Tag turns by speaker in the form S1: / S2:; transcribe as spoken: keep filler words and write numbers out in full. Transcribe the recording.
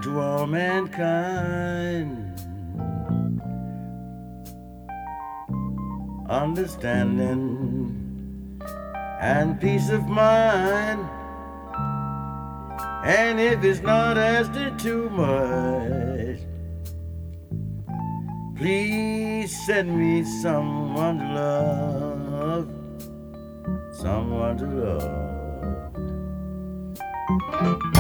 S1: to all mankind. Understanding and peace of mind. And if it's not asking too much, please send me someone to love, someone to love.